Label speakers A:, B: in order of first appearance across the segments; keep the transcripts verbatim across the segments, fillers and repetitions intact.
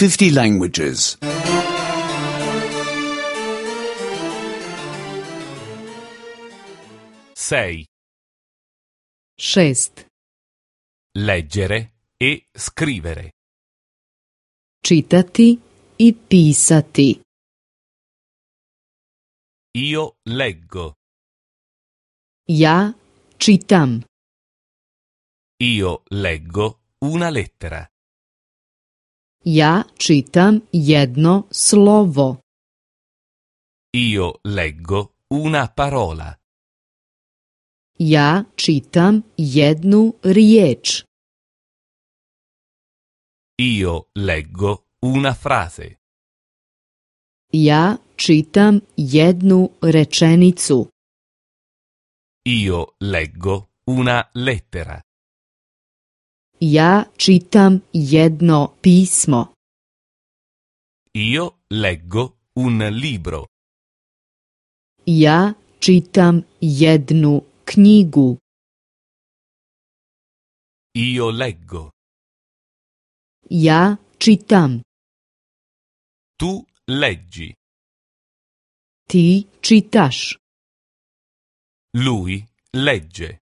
A: fifty languages.
B: sei.
C: Šest.
B: Leggere e scrivere.
C: Čitati i pisati.
B: Io leggo.
C: Ja čitam.
B: Io leggo una lettera.
C: Ja čitam jedno slovo.
B: Io leggo una parola.
C: Ja čitam jednu riječ.
B: Io leggo una frase.
C: Ja čitam jednu rečenicu.
B: Io leggo una lettera.
C: Ja čitam jedno pismo.
B: Io leggo un libro.
C: Ja čitam jednu knjigu.
B: Io leggo.
C: Ja čitam.
B: Tu leggi.
C: Ti čitaš.
B: Lui legge.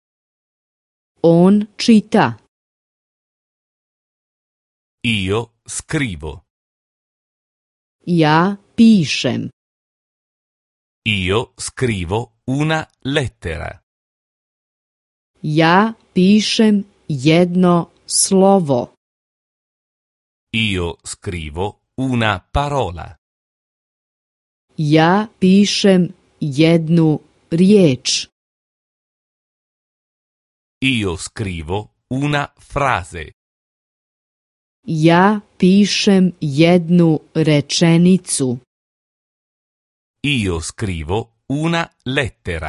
C: On čita.
B: Io scrivo.
C: Ja pišem.
B: Io scrivo una lettera.
C: Ja pišem jedno slovo.
B: Io scrivo una parola.
C: Ja pišem jednu riječ.
B: Io scrivo una frase.
C: Ja pišem jednu rečenicu.
B: Io scrivo una lettera.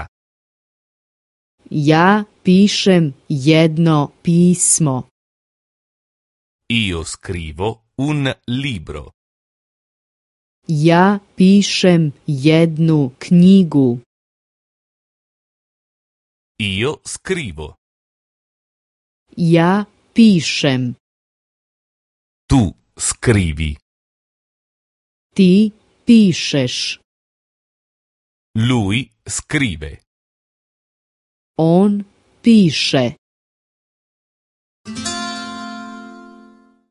C: Ja pišem jedno pismo.
B: Io scrivo un libro.
C: Ja pišem jednu knjigu.
B: Io scrivo.
C: Ja pišem.
B: Tu scrivi.
C: Ti pišeš.
B: Lui scrive.
C: On piše.